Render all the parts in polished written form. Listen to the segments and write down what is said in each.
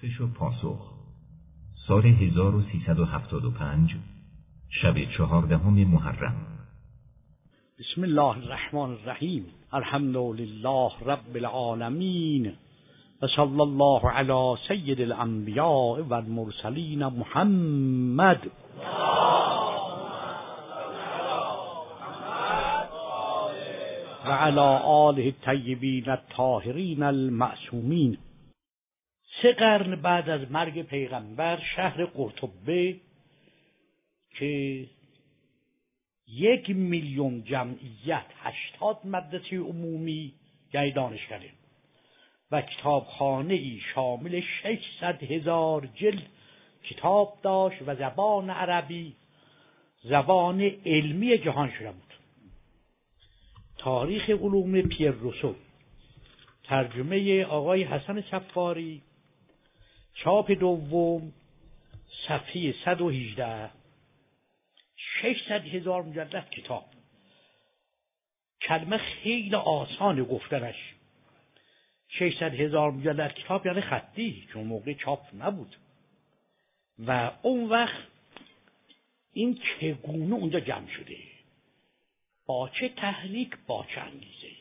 پرسش و پاسخ سال 1375 شب 14 محرم. بسم الله الرحمن الرحیم. الحمد لله رب العالمین و صلی الله علی سید الانبیاء و المرسلین محمد و علی آله الطیبین الطاهرین المعصومین. 3 قرن بعد از مرگ پیغمبر شهر قرطبه که 1,000,000 جمعیت، 80 مدرسه عمومی، یعنی دانشکده و کتابخانه‌ای شامل 600,000 جلد کتاب داشت و زبان عربی زبان علمی جهان شده بود. تاریخ علوم پیر روسو، ترجمه آقای حسن صفاری، چاپ دوم، صفحه 118. 600,000 مجلد کتاب. کلمه خیلی آسان گفتنش. 600,000 مجلد کتاب یعنی خطی، چون موقع چاپ نبود. و اون وقت این چگونه اونجا جمع شده، با چه تحریک، با چه انگیزه.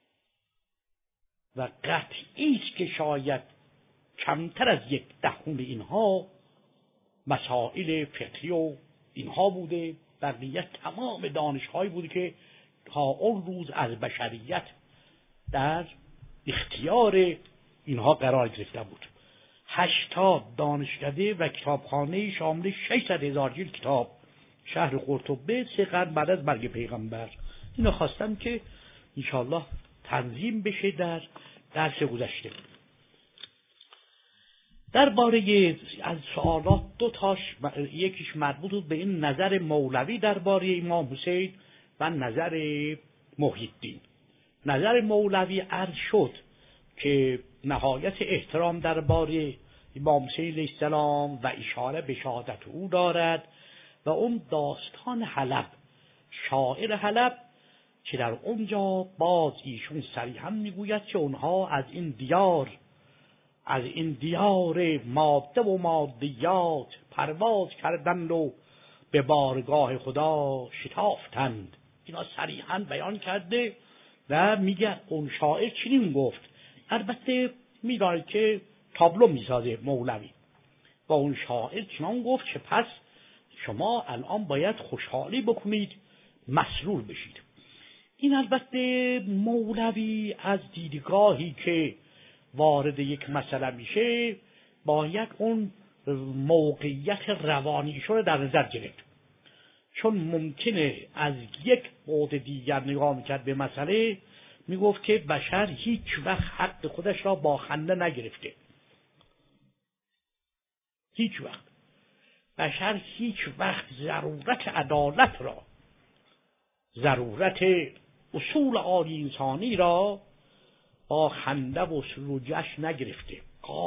و قطعی است که شاید کمتر از 1/10 اینها مسائل فقهی و اینها بوده، بقیه تمام دانش‌هایی بوده که تا اون روز از بشریت در اختیار اینها قرار گرفته بود. 80 دانشکده و کتابخانه شامل 600,000 جلد کتاب، شهر قرطبه، 3 قرن بعد از مرگ پیغمبر. اینو خواستم که انشاءالله تنظیم بشه در درس گذشته. درباره از سوالات 2 تاش، یکیش مربوط بود به این نظر مولوی درباره امام حسین و نظر محی الدین. نظر مولوی عرض شد که نهایت احترام درباره امام حسین علیه السلام و اشاره به شهادت او دارد و اون داستان حلب، شاعر حلب، که در اونجا باز ایشون صریحا میگوید که اونها از این دیار ماده و مادیات پرواز کردند و به بارگاه خدا شتافتند. اینا صریحا بیان کرده و میگه اون شاعر چنین گفت. البته میدانید که تابلو میسازه مولوی و اون شاعر چنان گفت که پس شما الان باید خوشحالی بکنید، مسرور بشید. این البته مولوی از دیدگاهی که وارد یک مسئله میشه باید اون موقعیت روانیشون رو در نظر گرفت، چون ممکنه از یک بعد دیگر نگاه میکرد به مسئله، میگفت که بشر هیچ وقت حق خودش را با خنده نگرفته. هیچ وقت بشر هیچ وقت ضرورت عدالت را، ضرورت اصول عالی انسانی را با خنده و سرور و جشن نگرفته.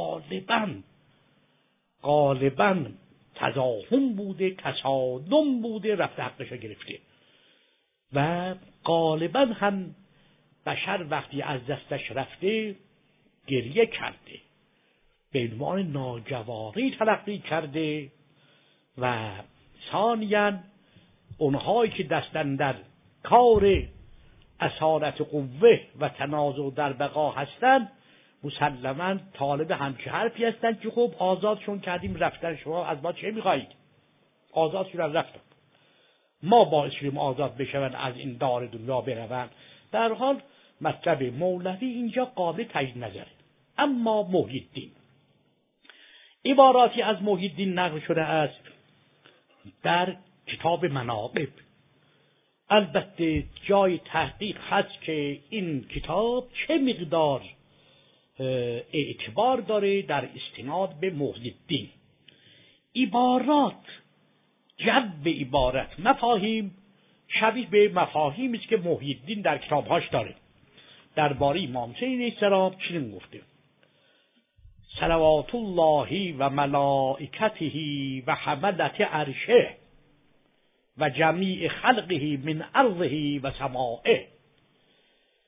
غالباً تضاهم بوده، تصادم بوده، رفته حقش را گرفته. و غالباً هم بشر وقتی از دستش رفته گریه کرده، به عنوان ناجوانی تلقی کرده. و ثانیاً اونهایی که دستن در کار اصالت قوه و تنازع در بقا هستند مسلماً طالب همچه حرفی هستند که خب آزادشون کردیم رفتن، شما از ما چه میخواهید؟ آزادشون از رفتن، ما باعث شدیم آزاد بشوند، از این دار دنیا بروند. در حال مطلب مولوی اینجا قابل تجدید نظره. اما محی الدین، عباراتی از محی الدین نقل شده است در کتاب مناقب. البته جای تحقیق هست که این کتاب چه مقدار اعتبار داره در استناد به محی الدین. عبارات، جو عبارت، مفاهیم شبیه به مفاهیمی است که محی الدین در کتابهاش داره. درباره امام حسین علیه السلام چنین گفته: صلوات الله و ملائکته و حملة عرشه و جمیع خلقه من ارضه و سمائه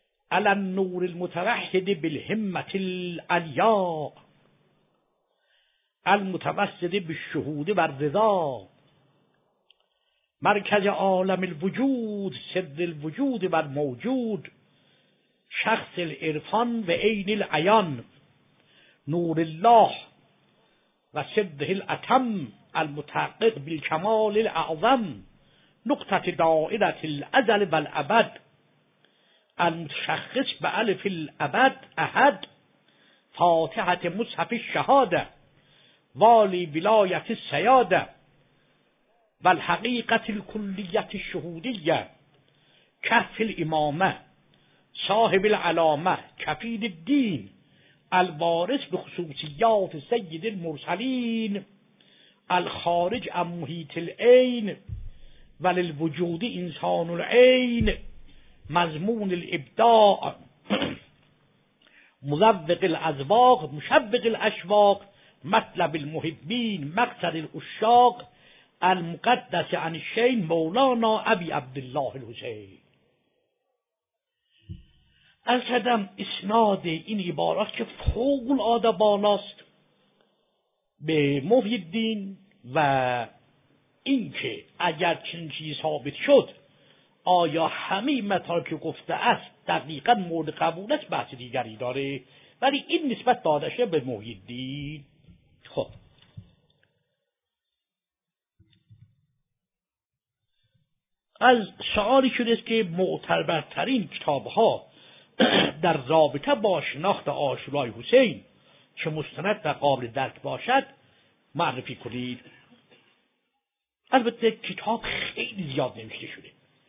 علی النور المتوحد بالهمة العلیاء المتوسط بالشهود و الرضا، مرکز عالم الوجود، سر الوجود و الموجود، شخص العرفان و عین العیان، نور الله و سده الاتم، المتحقق بالکمال الاعظم، نقطة دائرة الازل و الابد، المتشخص به الف الابد احد، فاتحة مصحف الشهاده، والی ولایت السیاده، و الحقیقة الکلیة الشهودیه، کهف الامامه، صاحب العلامه، کفیل الدین، الوارث به خصوصیات سید المرسلین، الخارج عن محیط العین، وللوجود انسان العین، مضمون الابداع، مذوق الاذواق، مشوق الاشواق، مطلب المحبین، مقصد العشاق، المقدس عن الشین، مولانا ابی عبدالله الحسین. از کردم اسناد این عبارات که فوق العاده بالاست به محی الدین، و اینکه اگر چنین چیزی ثابت شد آیا همه مطالب که گفته است دقیقا مورد قبول است بحث دیگری داره، ولی این نسبت داده شده به محی الدین. خب از سوالی شده است که معتبرترین کتاب‌ها در رابطه با شناخت عاشورای حسین که مستند و قابل درک باشد معرفی کنید. البته کتاب خیلی زیاد نوشته شده،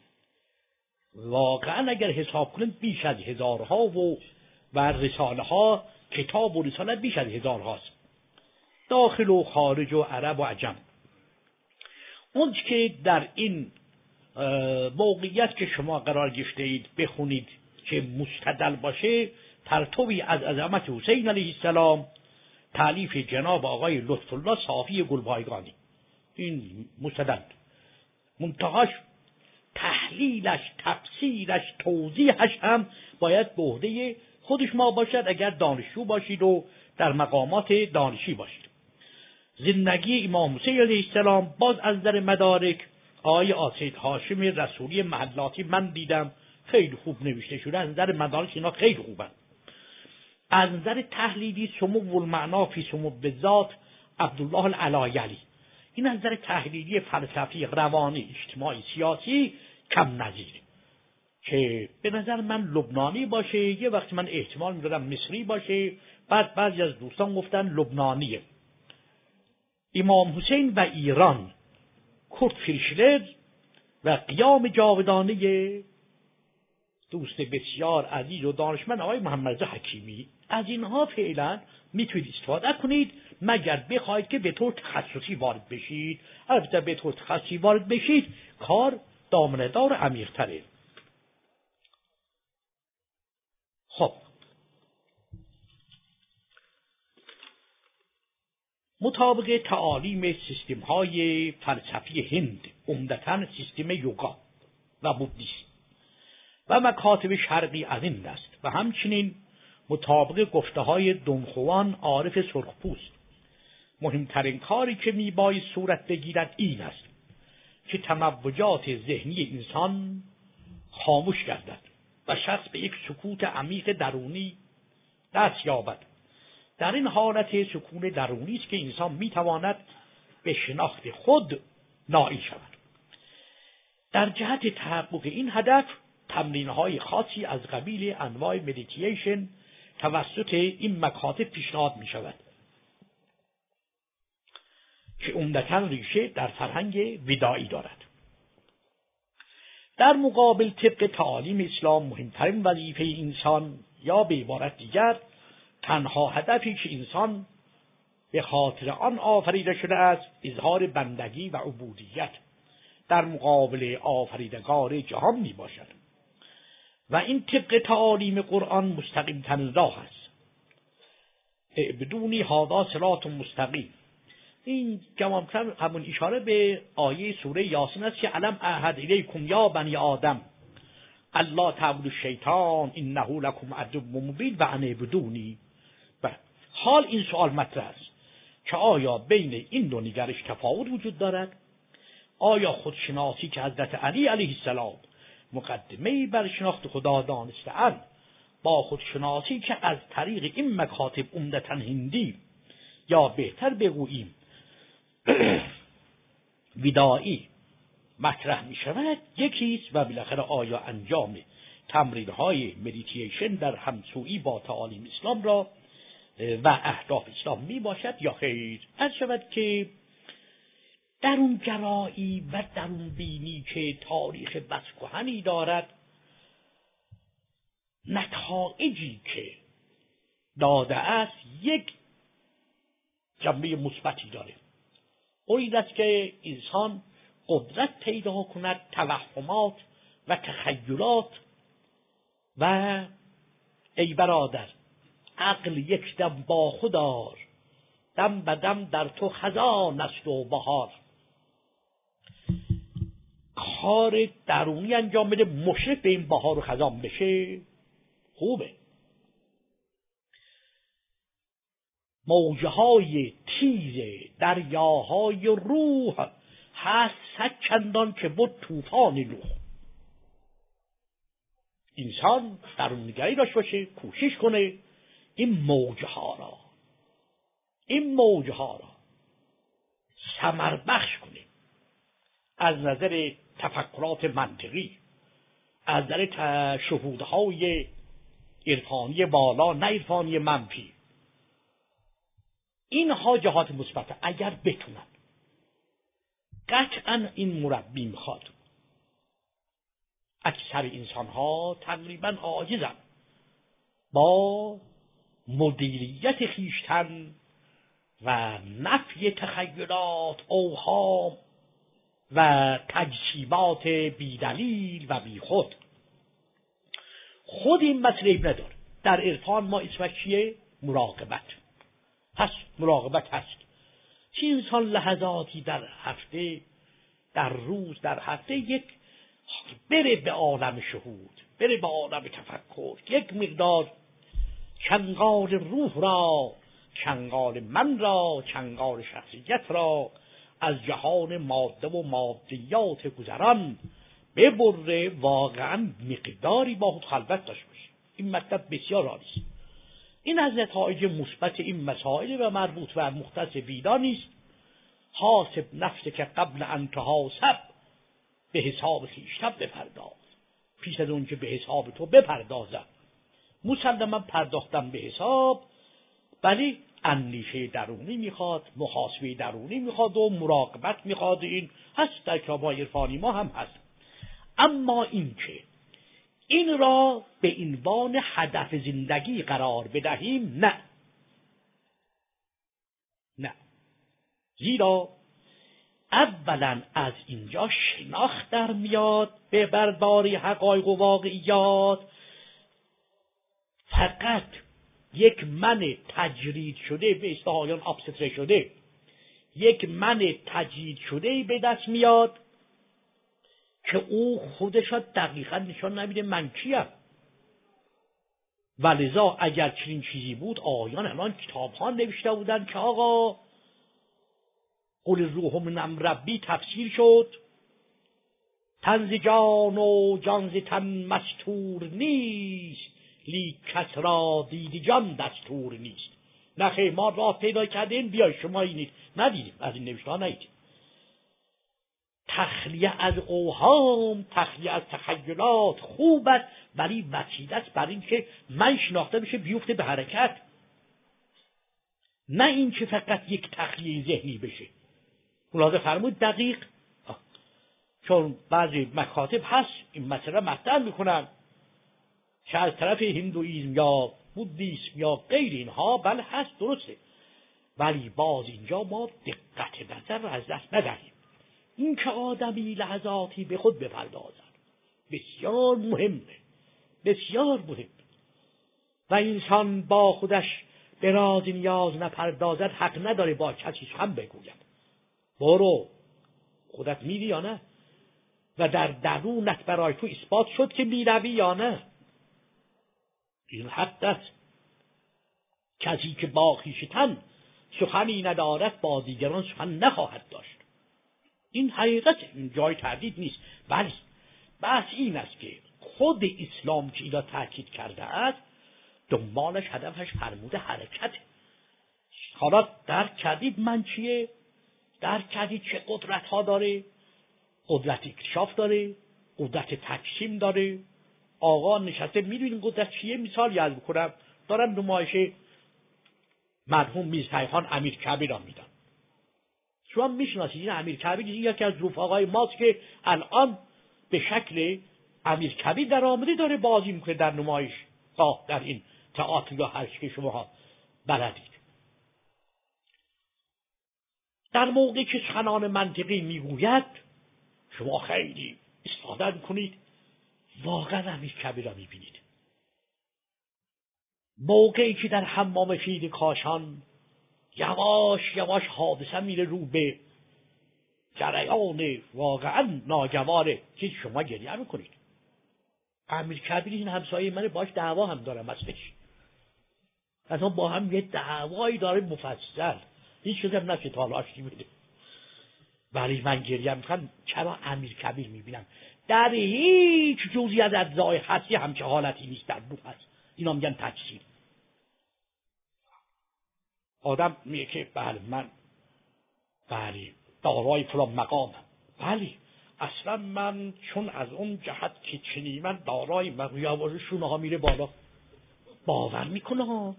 واقعا اگر حساب کنید بیش از هزارها و رساله ها، کتاب و رساله بیش از 1000 هاست، داخل و خارج و عرب و عجم. اون که در این موقعیت که شما قرار گرفته اید بخونید که مستدل باشه، پرتوی از عظمت حسین علیه السلام، تالیف جناب آقای لطف الله صافی گلبایگانی، این مستدل، منتهاش تحلیلش، تفسیرش، توضیحش هم باید به عهده خودش ما باشد اگر دانشجو باشید و در مقامات دانشی باشید. زندگی امام حسین علیه السلام باز از نظر مدارک آقای سید هاشم رسولی محلاتی من دیدم خیلی خوب نوشته شده، از نظر مدارک اینا خیلی خوبه. از نظر تحلیلی سمو المعنا فی سمو بالذات عبدالله العلایلی، این از نظر تحلیلی فلسفی، روانی، اجتماعی، سیاسی کم نظیر، که به نظر من لبنانی باشه، یه وقت من احتمال میدادم مصری باشه، بعد بعضی از دوستان گفتن لبنانیه. امام حسین و ایران، کورت فیشلر و قیام جاودانه دوست بسیار عزیز و دانشمند آقای محمد رضا حکیمی، از اینها فعلا میتونید استفاده کنید مگر بخواید که به طور تخصصی وارد بشید. البته به طور تخصصی وارد بشید کار دامنه‌دار و عمیق‌تره. خب مطابق تعالیم سیستم‌های فلسفی هند، عمدتاً سیستم یوگا و بودیسم و مکاتب شرقی از این دست، و همچنین مطابق گفته‌های دون خوان عارف سرخپوست، مهمترین کاری که میباید صورت بگیرد این است که تموجات ذهنی انسان خاموش گردد و شخص به یک سکوت عمیق درونی دست یابد. در این حالت سکون درونی است که انسان میتواند به شناخت خود نائل شود. در جهت تحقق این هدف تمرین‌های خاصی از قبیل انواع مدیتیشن توسط این مکاتب پیشنهاد می‌شود که عمدتاً ریشه در فرهنگ ودائی دارد. در مقابل طبق تعالیم اسلام مهمترین وظیفه انسان، یا به عبارت دیگر تنها هدفی که انسان به خاطر آن آفریده شده است، اظهار بندگی و عبودیت در مقابل آفریدگار جهان می باشد و این طبق تعالیم قرآن مستقیم ترین راه است. اعبدونی هذا صراط مستقیم. این جوامتر همون اشاره به آیه سوره یاسین است که علم اعهد الیکم یا بنی آدم الله تعبدوا الشیطان انه لکم عدو مبین و ان اعبدونی. حال این سوال مطرح است که آیا بین این دو نگرش تفاوت وجود دارد؟ آیا خودشناسی که حضرت علی علیه السلام مقدمه‌ای بر شناخت خدا دانسته‌اند با خودشناسی که از طریق این مکاتب عمدتاً هندی یا بهتر بگوییم ودائی مطرح می شود یکیست و بالاخره آیا انجام تمرین‌های مدیتیشن در همسویی با تعالیم اسلام را و اهداف اسلام می باشد یا خیر؟ عرض شود که درون گرایی و درون بینی که تاریخ بس کهنی دارد، نتایجی که داده است یک جنبه مثبتی داره. اون این است که انسان قدرت پیدا کند توهمات و تخیلات و ای برادر عقل یک دم با خودار، دم به دم در تو خزان است و بهار. کار درونی انجام بده، مشرف به این بهار و خزان بشه، خوبه. موجهای تیز دریاهای روح هست صد چندان که بود طوفان نوح. انسان درونگری داشته باشه، کوشش کنه این موجها را ثمر بخش کنه از نظر تفکرات منطقی، از نظر شهودهای عرفانی بالا نه عرفانی منفی. اینها جهات مثبت اگر بتونن. قطعا این مربی میخواد. اکثر انسان ها تقریبا عاجزن با مدیریت خویشتن و نفی تخیلات، اوهام و تجسیمات بیدلیل و بیخود. خود این مسئله نداره. در عرفان ما اسمش چیه؟ مراقبت هست. چه انسان لحظاتی در هفته، در روز، در هفته یک بره به عالم شهود، بره به عالم تفکر، یک مقدار چنگال روح را، چنگال من را، چنگال شخصیت را از جهان ماده و مادیات گذران ببره، واقعا مقداری با خود خلوت داشته باشه. این مطلب بسیار عالی است. این از نتایج مثبت این مسائل و مربوط و مختص ویدا نیست. حاسب نفس که قبل ان تحاسب، به حساب خویشتن بپرداز. پیش از اون که به حساب تو بپردازم، مسلما پرداختم به حساب، ولی اندیشه درونی میخواد، محاسبه درونی میخواد و مراقبت میخواد. این هست در کتاب‌های عرفانی ما هم هست. اما این که این را به عنوان هدف زندگی قرار بدهیم، نه. زیرا اولا از اینجا شناخت در میاد به برداری حقایق و واقعیات. فقط یک من تجرید شده، به اصطلاح ابستره شده، یک من تجرید شده به دست میاد که او خودش را دقیقا نشان نمیده من کیم. ولذا اگر چنین چیزی بود آیان الان کتاب ها نوشته بودن که آقا قل الروح من امر ربی تفسیر شد، تن ز جان و جان ز تن مستور نیست، لیک کس را دید جان دستور نیست. نخیر ما راه پیدا کردیم، بیای شما اینید. ندیدیم، از این نوشته ها ندیدیم. تخلیه از اوهام، تخلیه از تخیلات خوب است، ولی وسیله است برای اینکه من شناخته بشه بیفته به حرکت، نه این که فقط یک تخلیه ذهنی بشه. ملاحظه فرمود دقیق، چون بعضی مکاتب هست این مسئله مطرح میکنن که از طرف هندویسم یا بودیسم یا غیر اینها بله هست، درسته، ولی باز اینجا ما دقت نظر را از دست ندهیم. این که آدمی لحظاتی به خود بپردازد بسیار مهمه، بسیار مهمه. و انسان با خودش به راز نیاز نپردازد حق نداره با کسی هم بگوید برو خودت میری یا نه، و در درونت برای تو اثبات شد که میروی یا نه. این حق است. کسی که با خویشتن سخنی ندارد با دیگران سخن نخواهد داشت. این حقیقت، این جای تردید نیست. ولی بحث این است که خود اسلام که اینا تاکید کرده است، دنبالش هدفش فرموده حرکت. حالا درک کردید من چیه؟ درک کردید چه قدرت ها داره؟ قدرت اکتشاف داره، قدرت تقسیم داره. آقا نشسته، میدونین قدرت چیه؟ مثال یاد بکنم، دارم نمایش مرحوم میرزا خان امیرکبیر را میدم. شما میشناسید این امیرکبیر یکی از رفقای ماست که الان به شکل امیرکبیر در آمده داره بازی میکنه در نمایش در این تئاتر یا هر چی که شما بلدید. در موقعی که سخنان منطقی میگوید شما خیلی استفاده میکنید، واقعا امیرکبیر را میبینید. موقعی که در حمام فید کاشان یواش یواش حادثه میره رو به جریان واقعا ناگواره که شما گریه میکنید. امیرکبیر این همسایه من باش دعوا هم دارم اصلش، اصلا با هم یه دعوایی داره مفصل، هیچ چیزی هم نشه تا آشتی بده. ولی من گریه میکنم چرا امیرکبیر میبینم در هیچ جزئی از اجزای هستی همچه حالتی نیست در روح هست. اینا میگن تجسیم. آدم میگه که بله من دارای فلان مقامم، ولی اصلا من چون از اون جهت که چنی من دارای مقام شونه ها میره بالا، باور میکنه ها.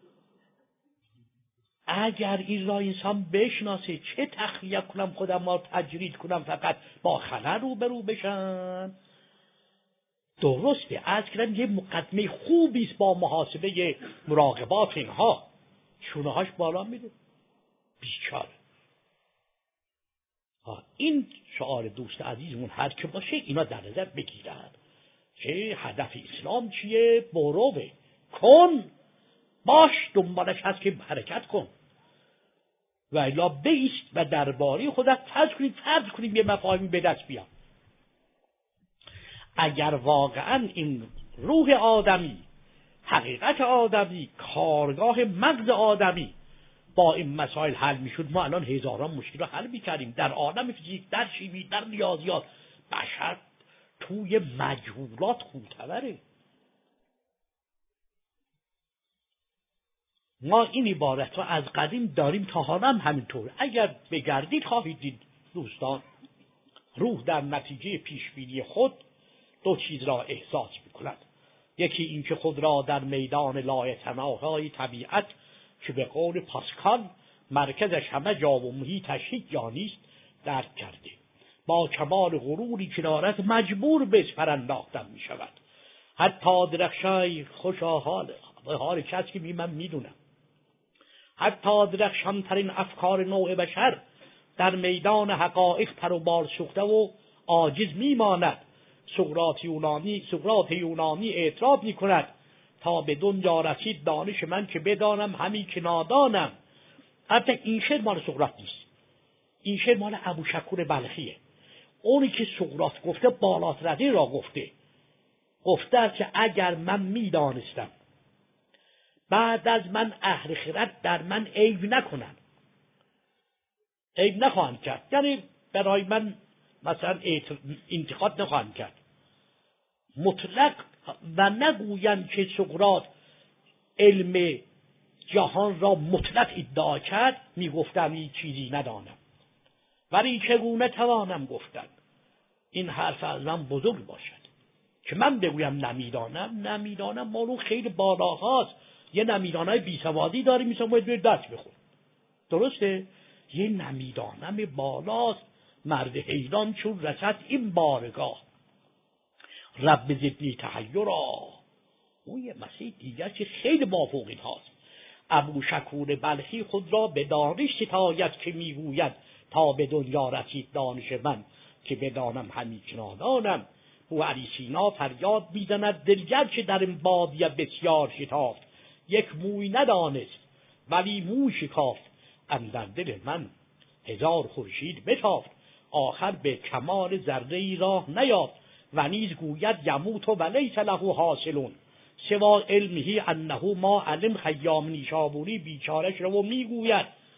اگر این را انسان بشناسه چه تخلیه کنم خودم ما تجرید کنم فقط با خلل روبرو بشن. درسته از کردن یه مقدمه خوبیست با محاسبه مراقبات اینها، شونه هاش بالا میره بیچاره. این شعار دوست عزیزمون هر که باشه اینا در نظر بگیرن که هدف اسلام چیه. بروه کن باش دنبالش هست که حرکت کن و الا بیست و درباره خودت فرض کنیم یه مفاهیمی به دست بیاد. اگر واقعا این روح آدمی، حقیقت آدمی، کارگاه مغز آدمی با این مسائل حل میشد، ما الان هزاران مشکل رو حل میکردیم. در عالم فیزیک، در شیمی، در ریاضیات، بشر توی مجهولات خوب‌تره. ما این عبارت رو از قدیم داریم تا حالا هم همینطور. اگر بگردید خواهید دید دوستان، روح در نتیجه پیشبینی خود دو چیز را احساس میکند. یکی اینکه خود را در میدان لایتناهای طبیعت که به قول پاسکال مرکزش همه جا و محیطش هیچ جا نیست درک کرده. با کمال غروری که دارد مجبور به اسپر انداختن می شود. حتی درخشای خوشا حال کسی که من میدونم، حتی درخشانترین افکار نوع بشر در میدان حقایق پر و بال سوخته و عاجز میماند. سقراط یونانی اعتراف میکند تا به دنیا رسید دانش من که بدانم همی که نادانم. البته این شعر مال سقراط نیست، این شعر مال ابوشکور بلخیه. اونی که سقراط گفته بالاتر از این را گفته که اگر من میدانستم بعد از من اهل خرد در من عیب نکنن، عیب نخواهند کرد، یعنی برای من مثلا انتقاد نخواهند کرد مطلق و نگویند که سقراط علم جهان را مطلق ادعا کرد، میگفتم این چیزی ندانم ولی چگونه توانم گفتن. این حرف از من بزرگ باشد که من بگویم نمیدانم مالو خیلی بالاهاست. یه نمیدانای بیسوادی داریم میسا باید بیر دست بخور. درسته؟ یه نمیدانم بالاست. مرد حیران چون رسد این بارگاه رب زدنی تحیرا. اون یه مسیح دیگر که خیلی مافوق این هاست. ابوشکور بلخی خود را به دانش ستاید که میگوید تا به دنیا رسید دانش من که بدانم همی که نادانم. او علی سینا فریاد میزند دلگر که در این بادیه بسیار شتافت. یک موی ندانست ولی مو شکافت. اندر دل من هزار خورشید بتافت. آخر به کمال ذره راه نیافت. و نیز گوید یموت و لیس له حاصلون سوا علمه انه ما علم. خیام نیشابوری بیچارش رو میگوید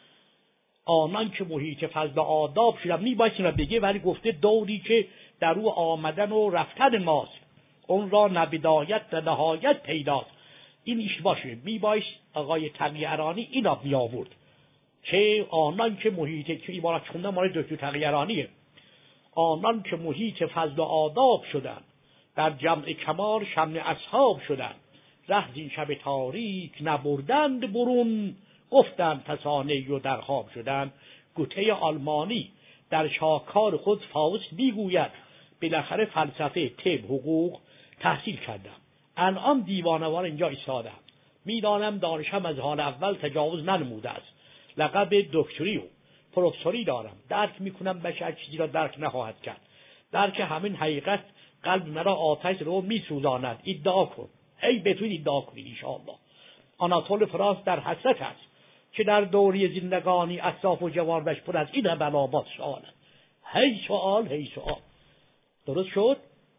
آنان که محیط فضل و آداب شدن. میبایست این را بگه، ولی گفته دوری که در او آمدن و رفتن ماست، اون را نه بدایت نه نهایت پیداست. این اشتباهه. میبایست آقای تقی ارانی اینا می آورد که آنان که محیط، که عبارت خوندن مال دکتر تقی ارانیه، آنان که محیط فضل و آداب شدن، در جمع کمال شمل اصحاب شدن، ره زین شب تاریک نبردند برون، گفتند فسانه و در خواب شدن. گوته آلمانی در شاهکار خود فاوست میگوید بالاخره فلسفه، طب، حقوق تحصیل کردم، الان دیوانوار اینجا ایستادم، میدانم دانشم از حال اول تجاوز ننموده است، لقب دکتری و پروفسوری دارم، درک میکنم بشر چیزی را درک نخواهد کرد، درک همین حقیقت قلب مرا آتش رو میسوزاند، ادعا کن. هی بتونید ادعا کنید انشاءالله. آناتول فرانس در حسرت است که در دوری زندگانی اطراف و جوانش پر از این بلابات سوالند. هی سوال هی سوال. درست شد؟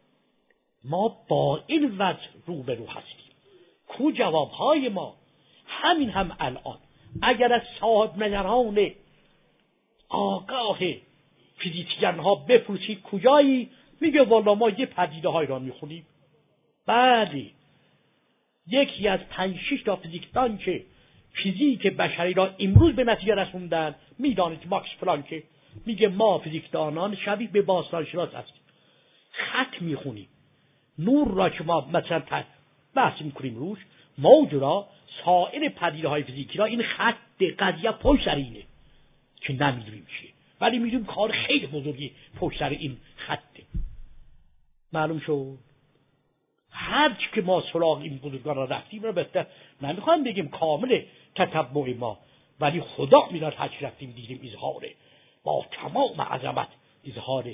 ما با این وضع روبرو هستیم. کو جوابهای ما؟ همین هم الان اگر از صاحب نظران آگاه فیزیکیان ها بپرسید کجایی، میگه والا ما یه پدیده های را میخونیم. بله، یکی از 5-6 تا فیزیکدان که فیزیک بشری را امروز به نتیجه رسوندن، میدانید ماکس پلانک میگه ما فیزیکدانان شبیه به باستانشناس هستیم، خط میخونیم، نور را که ما مثلا بحث میکنیم روش، موج را، سایر پدیده های فیزیکی را، این خط قضیه پشت سر اینه که نمیدونیم چیه، ولی میدونیم کار خیلی بزرگی پشت سر این خطه. معلوم شد؟ هرچی که ما سراغ این بزرگان را رفتیم را بهتر نمیخوام بگیم کامل تتبع ما، ولی خدا میداد هرچی رفتیم دیدیم اظهاره با تمام عظمت، اظهار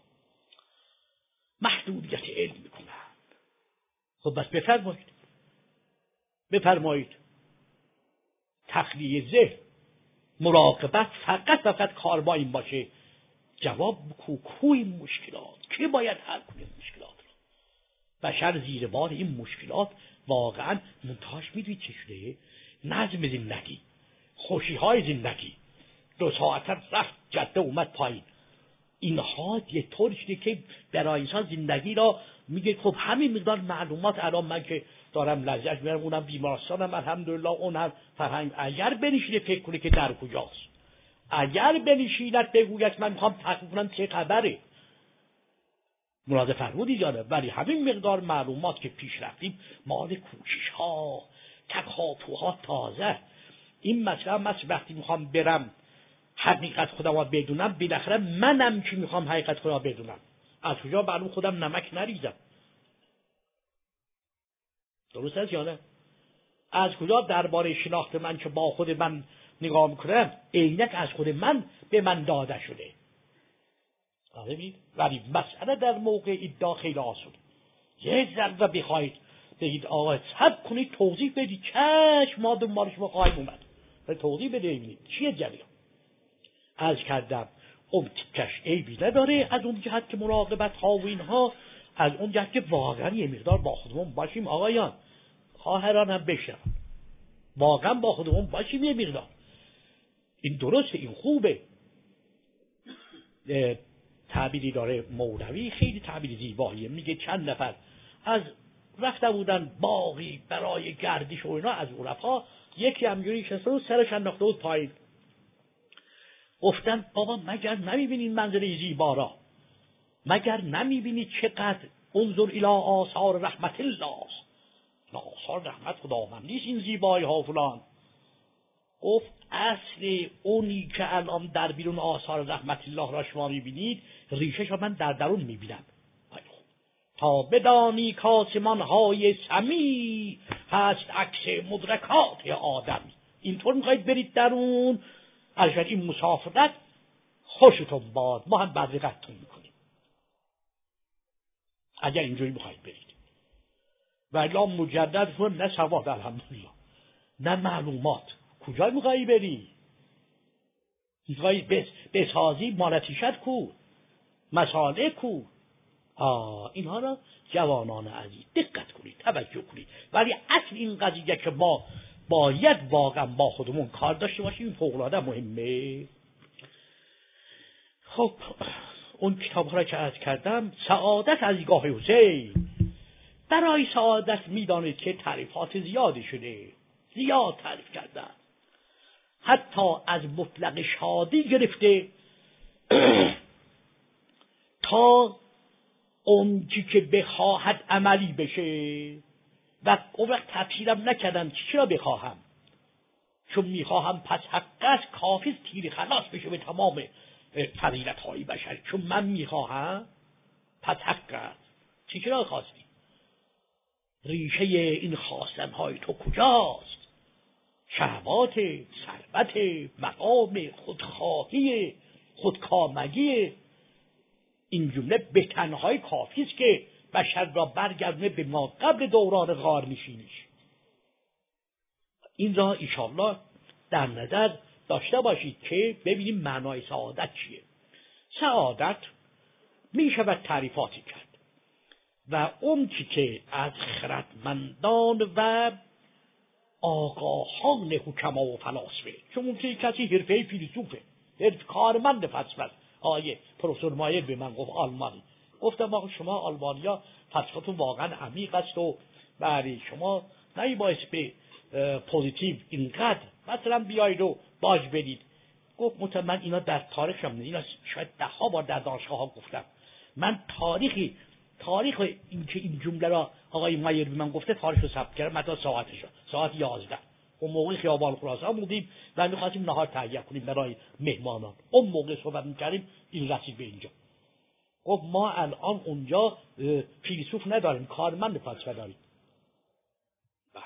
محدودیت علم میکنند. خب بس بفرمایید تخلیه ذهن، مراقبت فقط کار با این باشه. جواب کو این مشکلات که باید حل کنیم مشکلات رو. بشر زیر بار این مشکلات واقعا منتهاش میدونید چه شده؟ نظم زندگی، خوشیهای زندگی، 2 ساعت رفت جده اومد پایین، اینها یه طور شده که برای انسان زندگی را میگه خب همین مقدار معلومات الان من که دارم لذت میبرم، اونم بیمارستانم الحمدلله، اونم فرهنگ، اگر بنشینه فکر کنه که در کجاست، اگر بنشیند بگوید من میخوام تحقیق کنم چه خبره، مراد فرمودی جانه، ولی همین مقدار معلومات که پیش رفتیم مال کوشش ها، تکاپوها تازه. این مثلا وقتی میخوام برم حقیقت خودم را بدونم، بالاخره منم که میخوام حقیقت خودم را بدونم، از کجا معلوم خودم نمک نریزم؟ درست است یا نه؟ از کجا درباره شناخت من که با خود من نگاه میکنم عینک از خود من به من داده شده؟ ولی مسئله در موقع ادعا خیلی آسون. یه ذره بخواید بگید آقا صبر کنید توضیح بدید، چشم ما دنبال شما خواهیم اومد، توضیح بده ببینید چیه جریان. عرض کردم اون تیکش عیبی نداره از اون جهت که مراقبت ها و اینها، از اون جهت که واقعا یه مقدار با خودمون باشیم آقایان، خواهران هم بشنون، واقعا با خودمون باشیم یه مقدار. این درسته، این خوبه. تعبیری داره مولوی خیلی تعبیر زیباییه، میگه چند نفر از رفته بودن باغی برای گردش و اینا، از عرفا یکی همجوری شسته و سرش انداخته بود پایین. گفتن بابا مگر نمیبینید منظره زیبا را؟ مگر نمیبینید چقدر انظر الی آثار رحمت الله، آثار رحمت خداوند نیست این زیبایی ها فلان؟ گفت اصل اونی که الان در بیرون آثار رحمت الله را شما میبینید، ریشش را من در درون میبینم. تا بدانی کاسمان های سمی هست عکس مدرکات آدمی. اینطور میخواید برید درون، البته این مسافرت خوشتون باد، ما هم بدرقتون میکنیم اگر اینجوری میخواید برید. ولی مجدد رو نه سواد الحمدلله نه معلومات، کجا میخوایی بری؟ میخوایی بسازی مالتیشت کو؟ مساله کو؟ اینها را جوانان عزیز دقت کنید، توجه کنید. ولی اصل این قضیه که ما باید واقعا با خودمون کار داشته باشیم فوق‌العاده مهمه. خب اون کتاب ها را که عرض کردم، سعادت از دیدگاه حسین. برای سعادت میدانید که تعریفات زیادی شده، زیاد تعریف کردن، حتی از مطلق شادی گرفته تا اون که بخواهد عملی بشه. و اون وقت تفسیرم نکردم چرا بخواهم، چون میخواهم پس حق است کافی تیر خلاص بشه به تمام فضیلت های بشری. چون من میخواهم پس حق است. چرا خواستی؟ ریشه این خواستن های تو کجاست؟ شهوات، ثروت، مقام، خودخواهی، خودکامگی. این جمله به تنهایی کافی است که بشر را برگردونه به ما قبل دوران غارنشینیش. این را انشاءالله در نظر داشته باشید که ببینیم معنای سعادت چیه. سعادت می شود تعریفاتی کرد و اون که از خردمندان و آگاهان حکما و فلاسفه، چون ممکنه کسی حرفه فیلسوفه، کارمند فلسفه. آیه پروفسور مایر به من گفت آلمانی، گفتم آقا شما آلمانیا فلسفتون واقعا عمیق است و برای شما نمیبایست به پوزیتیو اینقدر مثلا بیایید و باج بدید. گفت من اینا در تاریخم، اینا شاید 10 بار در دانشگاه ها گفتم. من تاریخ این که این جمله را آقای مایر به من گفته تاریخ رو ثبت کردم، مثلا ساعت 11 اون موقع خیابان خراسان بودیم و می‌خواستیم نهار تهیه کنیم برای مهمانان. اون موقع صحبت می‌کردیم این رسید به اینجا. گفت ما الان اونجا فیلسوف نداریم، کارمند فلسفه داریم. بعد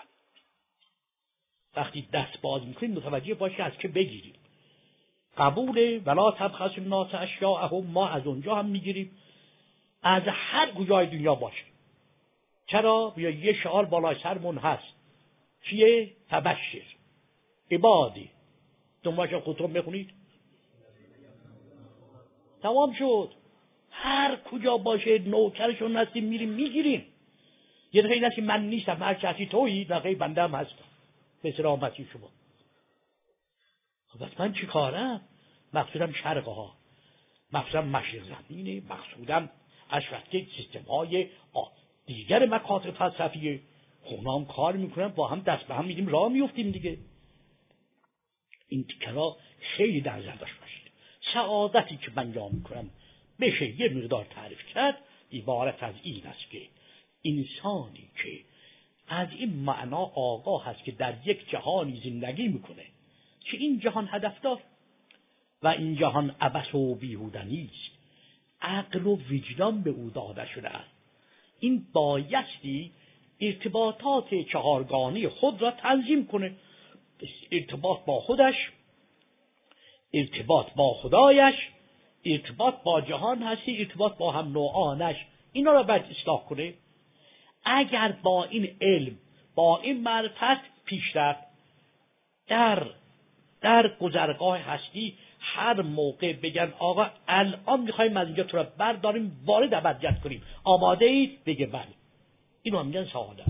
وقتی دست باز می‌کنیم متوجه باشید از که بگیریم. قبوله ولا تبخسوا الناس اشیاءهم، ما از اونجا هم می‌گیریم، از هر کجای دنیا باشه. چرا؟ بیا یه شعار بالای سرمون هست، چیه؟ تبشر عبادی. دنبالش خودتون بخونید تمام شد. هر کجا باشه نوکرشون هستیم، میریم میگیریم. یه دفعه این است که من نیستم، هر کسی تویی، دقیقه بنده هم هستم به سلامتی شما. خب من چی کارم؟ مقصودم شرق ها، مقصودم مشرق زمینه، مقصودم اشرفته سیستم های دیگر مکاتب فلسفیه. خونام کار میکنم، با هم دست به هم میدیم راه میفتیم دیگه. این تیکرا خیلی در نظر داشته باشید. سعادتی که من بیان میکنم بشه یه مقدار تعریف کرد، عبارت از این است که انسانی که از این معنا آگاه هست که در یک جهانی زندگی میکنه که این جهان هدفدار و این جهان عبث و بیهوده نیست، عقل و وجدان به او داده شده است، این بایستی ارتباطات چهارگانی خود را تنظیم کنه. ارتباط با خودش، ارتباط با خدایش، ارتباط با جهان هستی، ارتباط با هم نوعانش، اینا را باید اصلاح کنه. اگر با این علم، با این معرفت پیش رفت، در گذرگاه هستی هر موقع بگن آقا الان میخوایم از اینجا تو را برداریم وارد ابدیت کنیم، آماده اید؟ بگه بله. اینو هم میگن سعادت.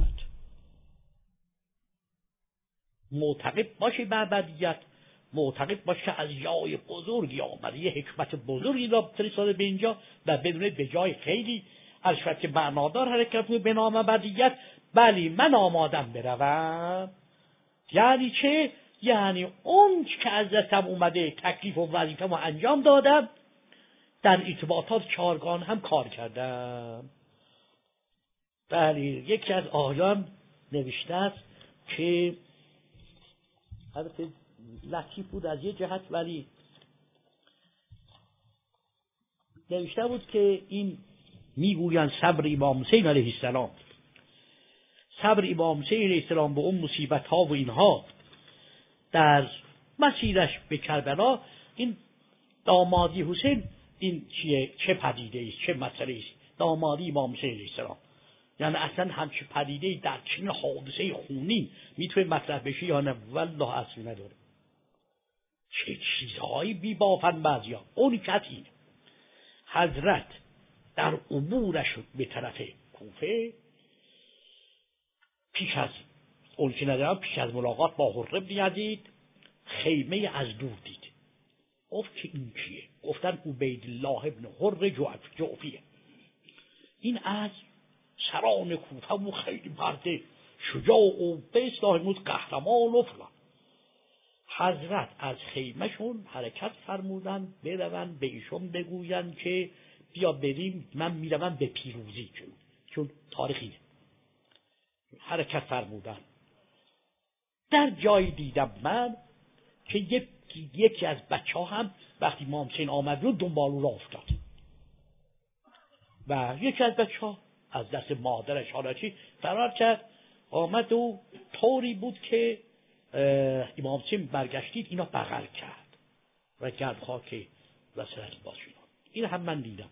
معتقد باشی به ابدیت، معتقد باشی که از جای بزرگی آمده، یه حکمت بزرگی را فرستاده به اینجا و بدون به جای خیلی از شرط معنادار حرکت به نام ابدیت. بلی من آمادم بروم. یعنی چه؟ یعنی اون که از دستم اومده تکلیف و وظیفه‌مو انجام دادم، در ارتباطات چهارگان هم کار کردم. بلی یکی از آیان نوشته است که البته لطیف بود از یه جهت، ولی نوشته بود که این میگویند صبر امام حسین علیه السلام، صبر امام حسین علیه السلام به اون مصیبت ها و اینها در مسیرش به کربلا، این دامادی حسین این چیه؟ چه پدیده است؟ چه مسئله است دامادی امام حسین علیه السلام؟ یعنی اصلا همچه پدیده در چنین حادثه خونین میتونه مطرح بشه یا نه؟ والله اصلی نداره. چه چیزهایی بی بافن بعضیا. اون کتی حضرت در عبورش به طرف کوفه پیش از اون که ندارم، پیش از ملاقات با حره بن یزید خیمه از دور دید. گفت که این کیه؟ گفتن عبیدالله ابن حر جعفیه. این از سران کوفه و خیلی مرد شجاع و به اصطلاح امروز قهرمان و فلان. حضرت از خیمهشون حرکت فرمودن برون به ایشون بگوین که بیا بریم، من میروم به پیروزی، چون تاریخیه. حرکت فرمودن. در جایی دیدم من که یکی از بچه ها هم وقتی امام حسین آمد رو دنبال او را افتاد و یکی از بچه ها از دست مادرش حالاچی فرار کرد، آمد و طوری بود که امام حسین برگشتید اینا بغل کرد و گرد خاک و سرک باز شد. این هم من دیدم.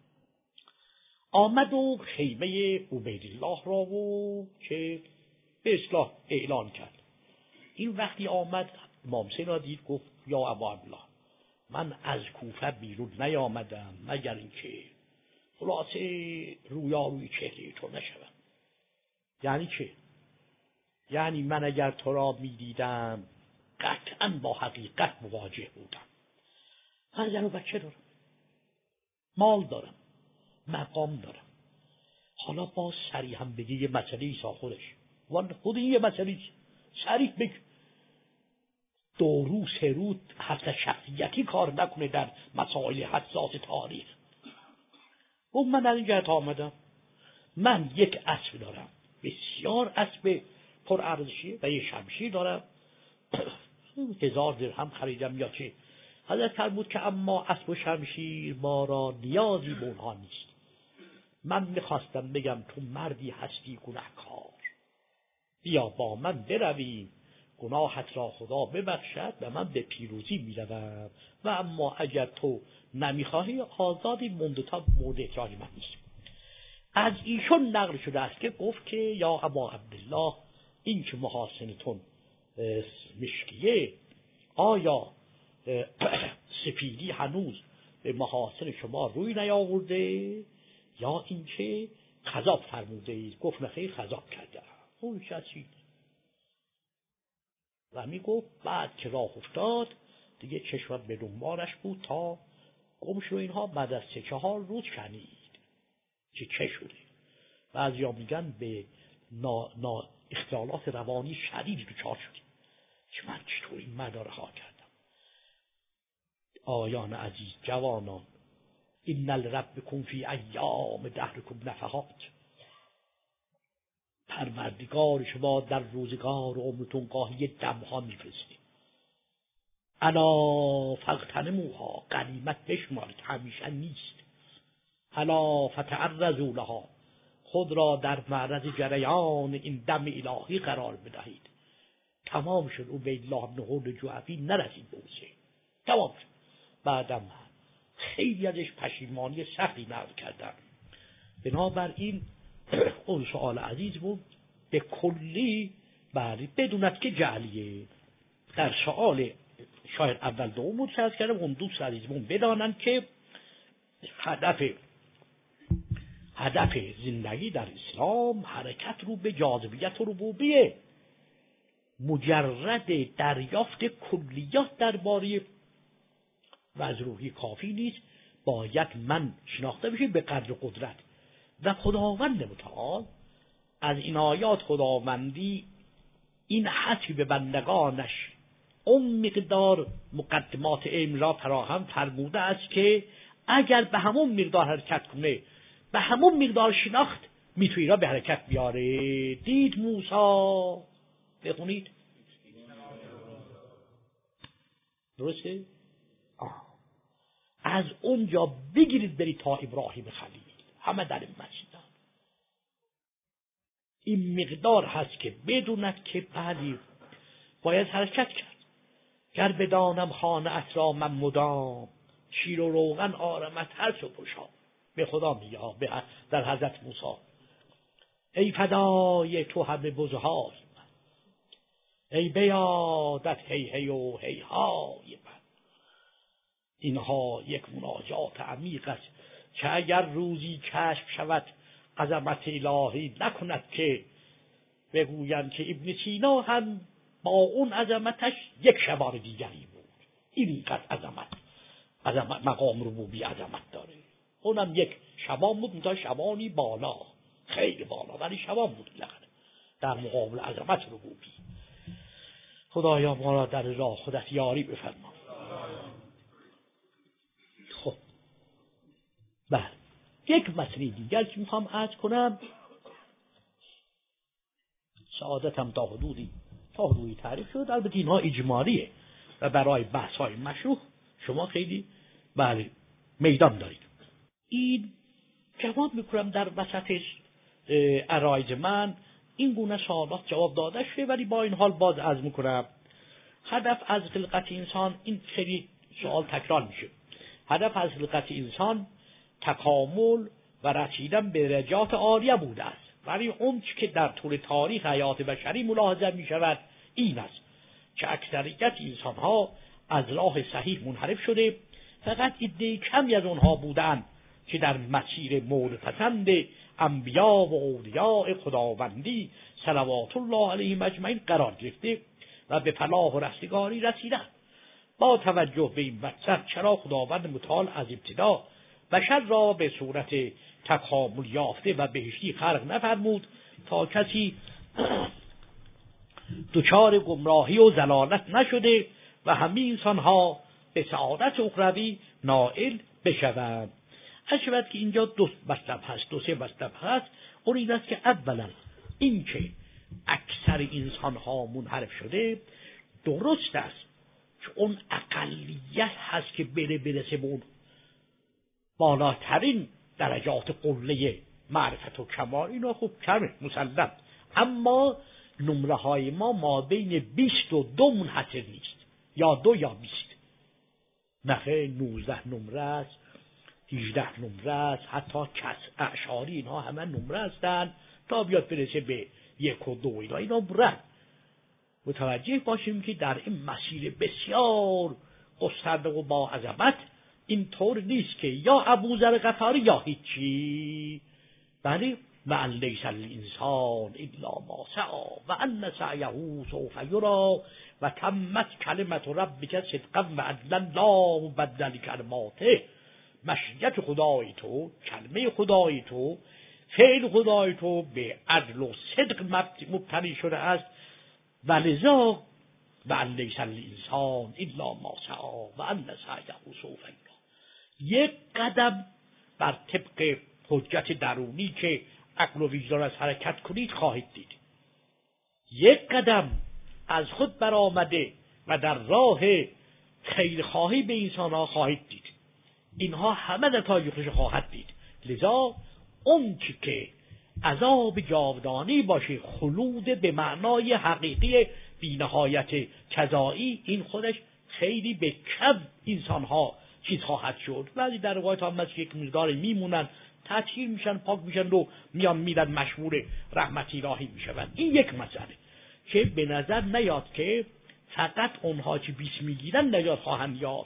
آمد و خیمه عبیدالله را و که به اصلاح اعلان کرد. این وقتی آمد امام حسین را دید گفت یا ابا عبدالله، من از کوفه بیرون نیامدم مگر اینکه خلاصه رویاروی چهره تو نشوم. یعنی چه؟ یعنی من اگر تو را میدیدم قطعا با حقیقت مواجه بودم. من زن و بچه دارم، مال دارم، مقام دارم. حالا باز سریع هم بگی یه مسئله ایسا خودش خود این یه مسئله سریع بگی 2 روز 3 روز حتی شخصیتی کار نکنه در مسائل حساس تاریخ. و من از این جهت آمدم. من یک اسب دارم، بسیار اسب پر ارزشی و یه شمشیر دارم 1000 درهم خریدم یا چه. حضرت فرمود که اما اسب و شمشیر ما را نیازی به اونها نیست. من میخواستم بگم تو مردی هستی گناهکار، بیا با من برویم گناهت را خدا ببخشد و من به پیروزی میروم و اما اگر تو نمیخواهی آزادی مندتا مورد احتیاج من نیست. از ایشون نقل شده است که گفت که یا ابا عبدالله، این که محاسنتون مشکیه، آیا سپیدی هنوز به محاسن شما روی نیاورده یا اینکه خضاب فرموده اید؟ گفت نخیر خضاب کرده. اون چیزی و می گفت بعد که راه افتاد دیگه چشمت به دنبالش بود تا گم شد. اینها بعد از 3-4 روز شنید که چه شده. بعضیا میگن به اختلالات روانی شدیدی دچار شدیم که من چطور این مرد را رها کردم. آیان عزیز، جوانان، ان لربکم فی ایام دهرکم نفحات، پروردگار شما در روزگار عمرتون گاهی دمها میفرسته. الا فاغتنموها، غنیمت بشمارید، همیشه نیست. الا فتعرضوا لها، خود را در معرض جریان این دم الهی قرار بدهید. تمام شد. عبیدالله ابن حر جعفی نرسید به حسین، تمام شد. بعدم خیلی ازش پشیمانی سختی نقل کردن. بنابراین اون سؤال عزیز بود به کلی بدونت که جعلیه. در سؤال شاید اول دوم بود که از کردم اون دوست عزیزمون بدانن که هدف زندگی در اسلام حرکت رو به جاذبیت و ربوبیه. مجرد دریافت کلیات درباره وضع روحی کافی نیست، باید من شناخته بشه به قدر قدرت. و خداوند متعال از این آیات خداوندی این حتی به بندگانش اون مقدار مقدمات علم را فراهم فرموده است که اگر به همون مقدار حرکت کنه، به همون مقدار شناخت میتونی را به حرکت بیاره. دید موسی، بخونید درسته؟ از اونجا بگیرید برید تا ابراهیم خلیل، همه در این مسجد این مقدار هست که بدوند که بعدی باید حرکت کرد. گر بدانم خانه ات را من مدام، شیر و روغن آرمت هر چو پشا. به خدا میگه در حضرت موسی ای فدای تو همه بزهای من، ای بیادت هی هی و هی های من. اینها یک مناجات عمیق است که اگر روزی کشف شود عظمت الهی نکند که بگویند که ابن سینا هم با اون عظمتش یک شبار دیگری بود. اینقدر عظمت عظمت مقام ربوبی عظمت داره. اونم یک شبان بود، منتها شبانی بالا، خیلی بالا، ولی شبان بود لغن در مقابل عظمت ربوبی. خدایا ما را در راه خودت یاری بفرما. خب بله، یک مسئله دیگر که میخوام عرض کنم، سعادتم تا حدودی تعریف شد. البته اینها اجمالیه و برای بحث های مشروع شما خیلی بله میدان دارید. این جواب میکنم در وسط عرایض من این گونه سوالات جواب داده شده، ولی با این حال باز عرض میکنم هدف از خلقت انسان، این خیلی سوال تکرار میشه، هدف از خلقت انسان تکامل و رسیدن به درجات عالیه بوده است، ولی اون که در طول تاریخ حیات بشری ملاحظه می شود این است که اکثریت انسان ها از راه صحیح منحرف شده. فقط عده کمی از آنها بودند که در مسیر مورد پسند انبیا و اولیاء خداوندی صلوات الله علیهم اجمعین قرار گرفته و به فلاح و رستگاری رسیدند. با توجه به این مطلب چرا خداوند متعال از ابتدا بشر را به صورت تکامل یافته و بهشتی خلق نفرمود تا کسی دچار گمراهی و ضلالت نشده و همه انسان‌ها به سعادت اخروی نائل بشوند. هرچند که اینجا دو سه مطلب هست. اون این است که اولا این که اکثر انسان‌ها منحرف شده درست است که اون اقلیت هست که برسه به اون بالاترین درجات قله معرفت و کمال، اینا خوب کمه مسلم، اما نمره های ما بین 22 منحصر نیست، یا 2 یا 20، نخه 19 نمره است، 18 نمره است، حتی اعشاری اینها همه نمره هستند تا بیاد برسه به 1 و 2 اینا برن. متوجه باشیم که در این مسیر بسیار گسترده و با عظمت این طور نیست که یا ابوذر غفاری یا هیچی، بله و ان لیس الانسان الا ما سعی و ان سعیه سوف یری و تمت کلمت ربک صدقا و عدلا لا مبدل کلماته. مشیت خدای تو، کلمه خدای تو، فعل خدای تو به عدل و صدق مبتنی شده است و لذا و ان لیس الانسان الا ما سعی و ان سعیه سوف یری. یک قدم بر طبق حجت درونی که عقل و وجدان از حرکت کنید خواهید دید. یک قدم از خود برآمده و در راه خیرخواهی به انسانها خواهید دید. اینها همه نتایجش خواهد دید. لذا اون که عذاب جاودانی باشه، خلود به معنای حقیقی بی‌نهایت جزایی، این خودش خیلی به کم انسانها چیز خواهد شد. بعضی در روایت هم مثل یک مقدار میمونن، تطهیر میشن، پاک میشن و میرن مشمول رحمت الهی میشن. این یک مسئله که به نظر نیاد که فقط اونها که بیس میگیرن نجات خواهند یافت.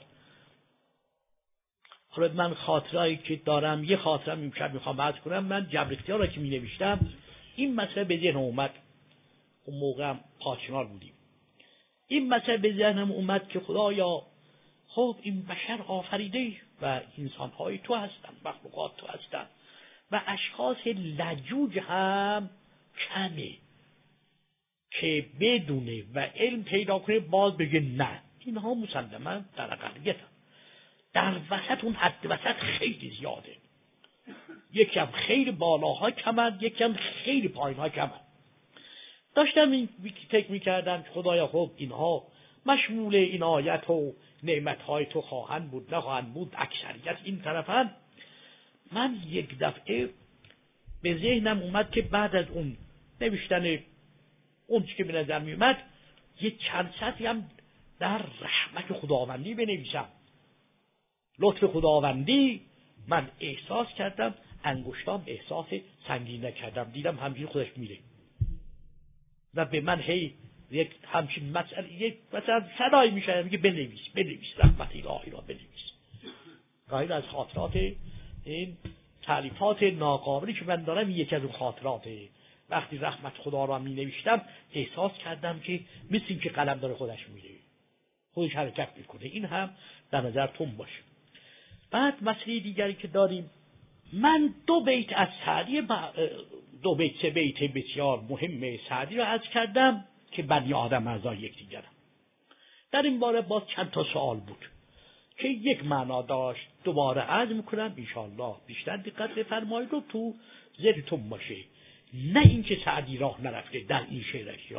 حالا من خاطرهایی که دارم، یه خاطرم امشب میخوام عرض کنم. من جبر اختیار را که می نوشتم این مسئله به ذهنم اومد، اون موقع هم پاچنار بودیم. این مسئله به ذهنم اومد که خدایا خب این بشر آفریده و انسان‌های تو هستن، مخلوقات تو هستن و اشخاص لجوج هم کمه که بدونه و علم پیدا کنه باز بگه نه، اینها مسلماً در اقلیتن. در وسط اون حد وسط خیلی زیاده، یکی هم خیلی بالاها کمند، یکی هم خیلی پایینها کمند. داشتم این فکر میکردم خدایا خب اینها مشمول عنایت و نعمتهای تو خواهند بود نخواهند بود، اکثریت این طرفن. من یک دفعه به ذهنم اومد که بعد از اون نوشتن اون چی که به نظر می اومد یه چند سطری هم در رحمت خداوندی بنویسم، لطف خداوندی. من احساس کردم انگشتام احساس سنگین نکردم، دیدم همجوری خودش میره و به من هی یک همچین مسئله یک مثلا صدایی میشه میگه بنویس رحمت الهی را بنویس. غیر از خاطرات این تعریفات ناقابلی که من دارم، یکی از اون خاطراته. وقتی رحمت خدا را می نوشتم احساس کردم که مثل این که قلم داره خودش میره، خودش حرکت میکنه. این هم در نظرتون باشه. بعد مسئله دیگری که داریم، من 2 بیت از سعدی 2 بیت 3 بیت بسیار مهم سعدی رو عرض کردم که بنی آدم اعضای یکدیگرن. در این باره باز چند تا سوال بود که یک معنا داشت. دوباره عرض میکنم انشاءالله بیشتر دقت بفرمایید و تو ذهنتون باشه، نه اینکه سعدی راه نرفته، در این شعرش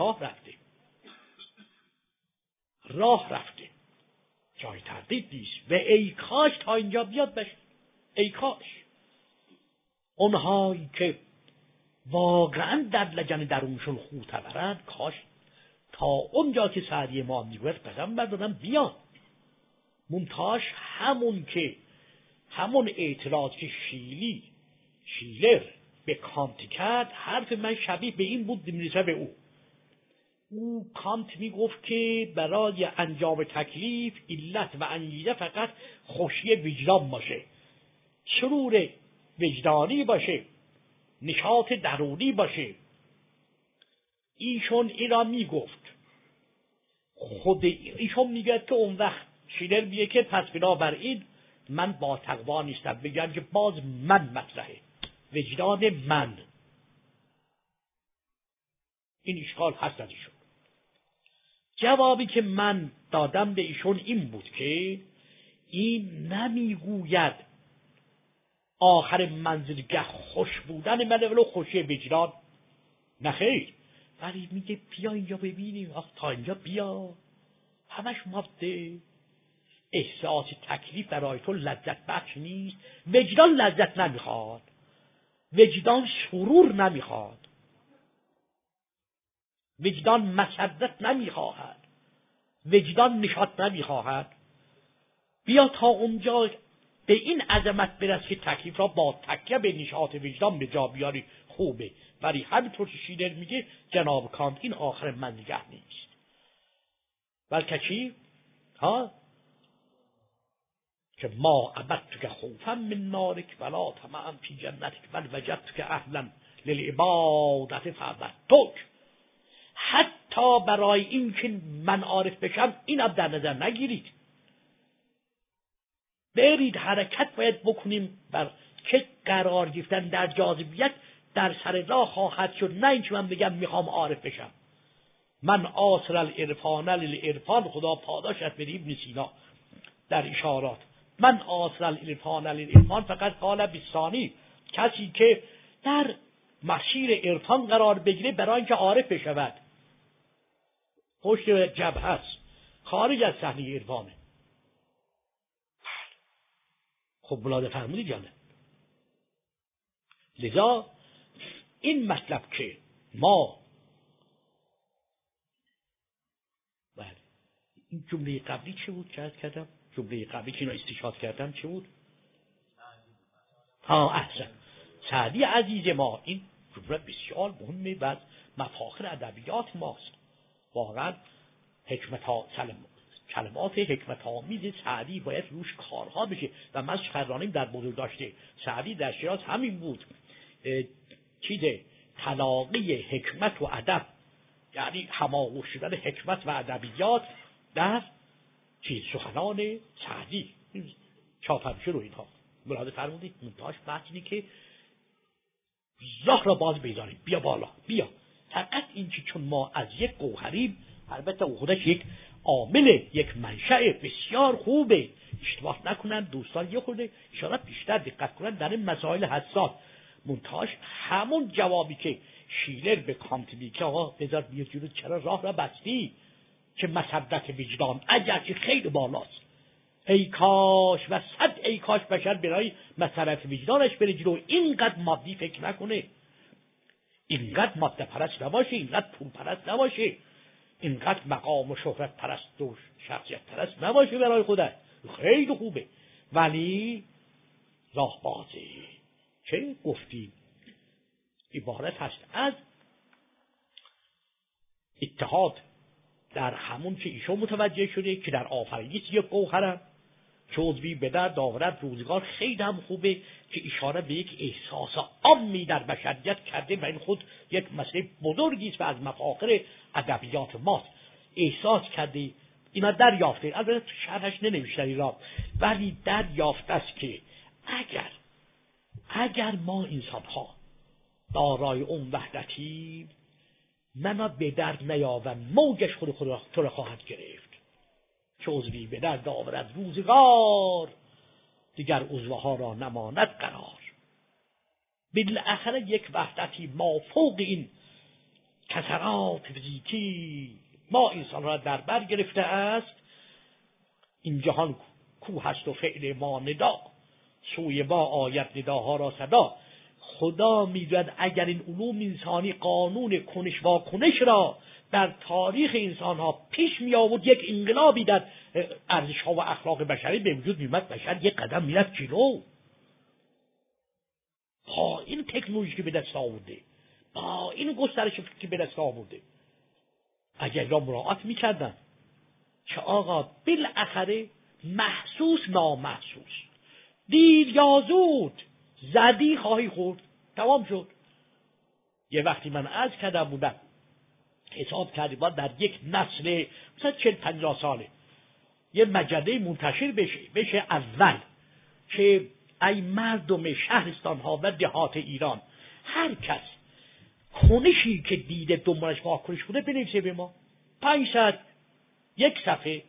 راه رفته جای تردید نیست و ای کاش تا اینجا بیاد بشه. ای کاش اونهایی که واقعا در لجن درونشون خوتورند، کاش تا اونجا که سعدی ما میگوید قدم بردارن بیان. منتاش همون اعتراض که شیلر به کانت کرد، حرف من شبیه به این بود میرسه به او کانت میگفت که برای انجام تکلیف علت و انگیزه فقط خوشی وجدان باشه، سرور وجدانی باشه، نشاط درونی باشه. ایشون اینا میگفت، خود ایشون میگه که اون وقت شیلر میگه که پس بنابراین من با تقوا نیستم، بگم که باز من مطرحه، وجدان من. این اشکال هست از ایشون. جوابی که من دادم به ایشون این بود که این نمیگوید آخر منزلگه خوش بودن من ولو خوشی وجدان، نخیر، ولی میگه بیا اینجا ببینیم، تا اینجا بیا، همش ماده. احساس تکلیف برای تو لذت بخش نیست. وجدان لذت نمیخواد، وجدان سرور نمیخواد، وجدان مسرت نمیخواهد، وجدان نشاط نمیخواهد. بیا تا اونجا به این عظمت برس که تکلیف را با تکیه به نشاط وجدان به جا بیاری، خوبه. ولی همینطور که شیلر میگه جناب کانت این آخر منزلگه نیست، بلکه چی؟ که ما عبدت که خوفا من نارک ولا طمعا فی جنتک بل وجدت که اهلا للعبادت فعبدتک. حتی برای این که من عارف بشم اینم در نظر نگیرید، برید حرکت باید بکنیم بر که قرار گرفتن در جاذبیت در سر راه خواهد شد، نه اینکه من بگم میخوام عارف بشم. من آصر العرفان للعرفان، خدا پاداشت بده ابن سینا در اشارات، من آصر العرفان للعرفان فقط قال بسانی، کسی که در مسیر عرفان قرار بگیره برای اینکه عارف بشود، پشت جبهه است، خارج از صحنه عرفانه. خب ملاحظه فرمودید جانه. لذا این مطلب که ما این جمله قبلی چه بود که عرض کردم؟ جمله قبلی که اینا استشهاد کردم چه بود؟ احسن. سعدی عزیز ما، این جمله بسیار مهمه و مفاخر ادبیات ماست. واقعا کلمات حکمت آمیز سعدی باید روش کارها بشه و من سخنرانیم در بزرگ داشته سعدی در شیراز همین بود، تلاقی حکمت و ادب، یعنی هماغوش شدن حکمت و ادبیات در سخنان سعدی، چاپرشه رو اینها ملاحظه فرمودید. منتهاش بحث اینه که راه را باز بیداریم، بیا بالا، بیا. فقط این که چون ما از یک گوهریم، البته او خودش یک عامل، یک منشأ بسیار خوبه، اشتباه نکنن دوستان، یه خورده اشارت بیشتر دقت کنن در این مسائل حساس. منتهاش همون جوابی که شیلر به کانت میگه آقا بذار بیا جلو، چرا راه را بستی؟ که مسبت وجدان اگرچه خیلی بالاست، ای کاش و صد ای کاش بشر برای مسرت وجدانش بره جلو، اینقدر مادی فکر نکنه، اینقدر ماده پرست نباشه، اینقدر پول پرست نباشه، اینقدر مقام و شهرت پرست و شخصیت پرست نباشه برای خودش. خیلی خوبه ولی راه بازه. چه گفتیم؟ عبارت هست از اتحاد در همون که ایشون متوجه شده که در آفرینش یک گوهرم که عضوی به درد آورد روزگار، خیلی هم خوبه که اشاره به یک احساس عامی در بشریت کرده و این خود یک مسئله بزرگی است و از مفاخر ادبیات ماست. احساس کرده اینا دریافته، البته تو شرحش ننوشتن اینا، ولی دریافته است که اگر ما انسان ها دارای اون وحدتی، منا به درد نیاوم، موجش خود تو را خواهد گرفت. چه عضوی به درد آورد روزگار، دیگر عضوها را نماند قرار. بالاخره یک وحدتی ما فوق این کسرات فیزیکی ما انسان را در بر گرفته است. این جهان کوه است و فعل ما ندا، سوی ما آید نداها را صدا. خدا می‌داند اگر این علوم انسانی قانون کنش واکنش را در تاریخ انسان‌ها پیش می آورد، یک انقلابی در ارزش‌ها و اخلاق بشری به وجود می‌آمد، بشر یک قدم می‌رفت جلو. با این تکنولوژی که به دست آورده، با این گسترش که به دست آورده، اگر را مراعات می‌کردن که آقا بالاخره محسوس نامحسوس، دیر یا زود زدی خواهی خورد، تمام شد. یه وقتی من عرض کردم بودم حساب کردیم باید در یک نسل مثلا 40-50 ساله یه مجله منتشر بشه اول که ای مردم شهرستان ها و دهات ایران، هر کس کنشی که دیده دنبالش واکنش بوده بنویسه به ما. 500 یک صفحه